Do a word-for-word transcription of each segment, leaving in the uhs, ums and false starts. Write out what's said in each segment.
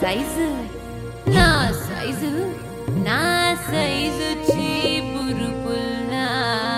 size నా size నా size చీపురు పుల్లా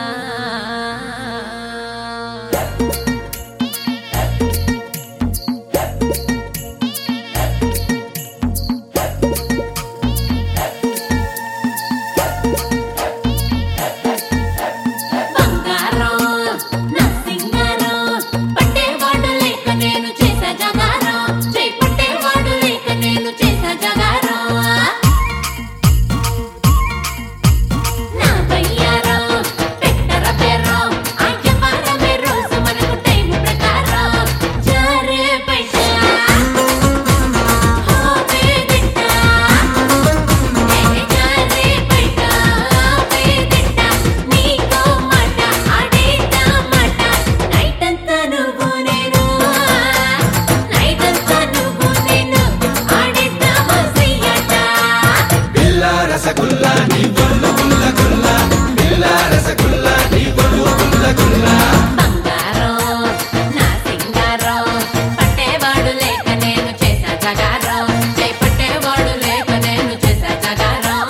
రసగుల్లా నీ బొల్లు గుల్ల గుల్ల బిల్లా రసగుల్లా నీ బొల్లు గుల్ల గుల్ల బంగారం నా సింగారం పట్టేవాడు లేక నేను చేసా జగారం చేయి పట్టేవాడు లేక నేను చేసా జగారం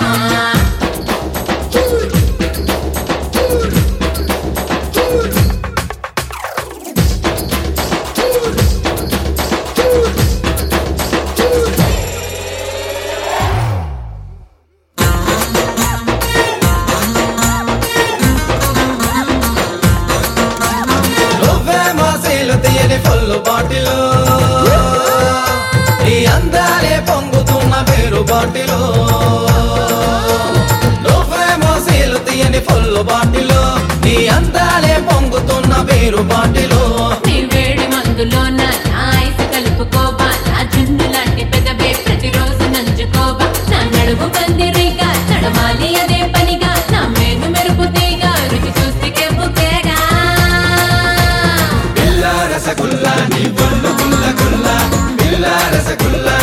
తీయని ఫుల్లు బాటిలో నీ అందాలే పొంగుతున్న పేరు బాటిలో నువ్వేమో సీలు తీయని ఫుల్లు బాటిలో నీ అందాలే పొంగుతున్న పేరు బాటిలో నీ వేడి మందులో నా ఐసు కలుపుకోవా నా జున్ను లాంటి పెదవే ప్రతిరోజు నంచుకోవా నా నడుము పందిరిగా నడవాలి అదే పనిగా నా మేను మెరుపు తీగా రుచి చూసి కెప్పుకేగా రసగుల్లా నీ బొల్లు గుల్ల గుల్ల బిల్లా రసగుల్లా